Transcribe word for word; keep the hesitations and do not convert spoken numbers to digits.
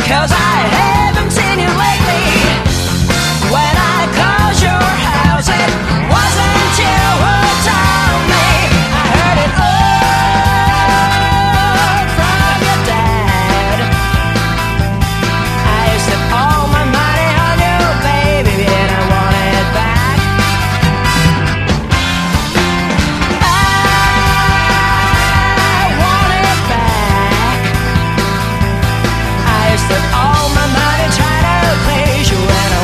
'cause I haven't seen you lately. When I called your house, it wasn't you who told me. I heard it all from your dad. I used to all my money on you, baby, and I want it back. I want it back. I used to all my money trying to please you, and I